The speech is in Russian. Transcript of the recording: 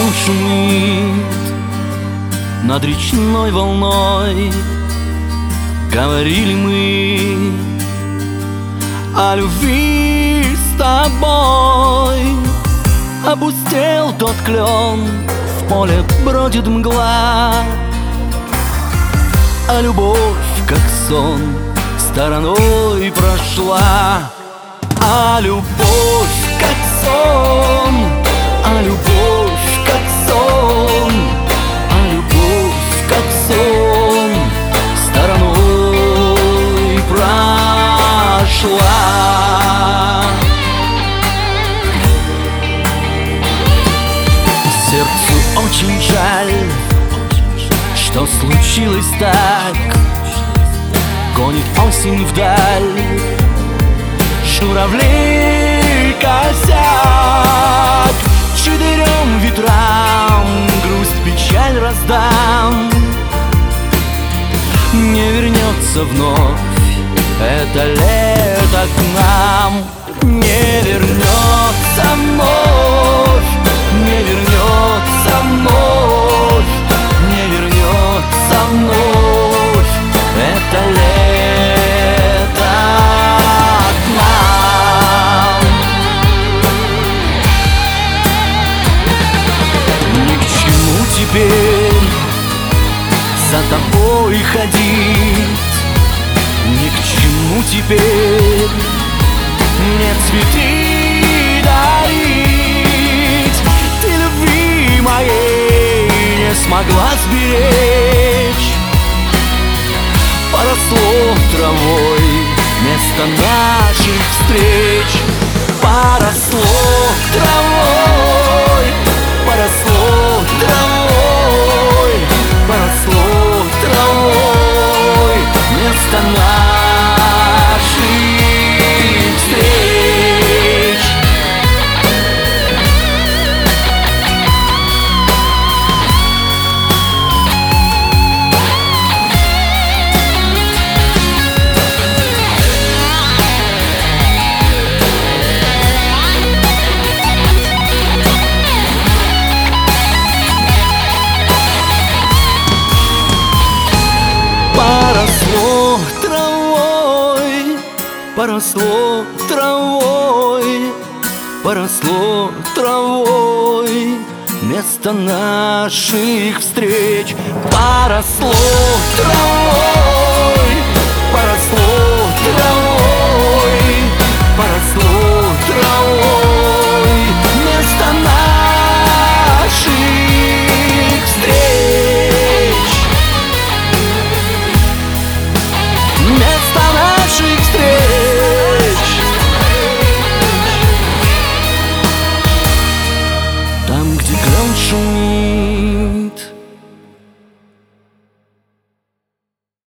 океан шумит над речной волной. Говорили мы о любви с тобой. Опустел тот клен, в поле бродит мгла, а любовь, как сон, стороной прошла. А любовь, как сон, а любовь, как сон, а любовь, как сон, стороной прошла. Сердцу очень жаль, что случилось так. Гонит осень вдаль журавлей косяк. Четырем ветрам грусть, печаль раздам. Не вернется вновь это лето к нам. Не вернется вновь, не вернется вновь, не вернется вновь это лето к нам. Ни к чему теперь за тобой ходить, ни к чему теперь мне цветы дарить. Ты любви моей не смогла сберечь. Поросло травой место наших встреч. Поросло травой, поросло травой, поросло травой место наших встреч. Поросло травой, поросло травой, поросло травой место наших встреч. Поросло травой.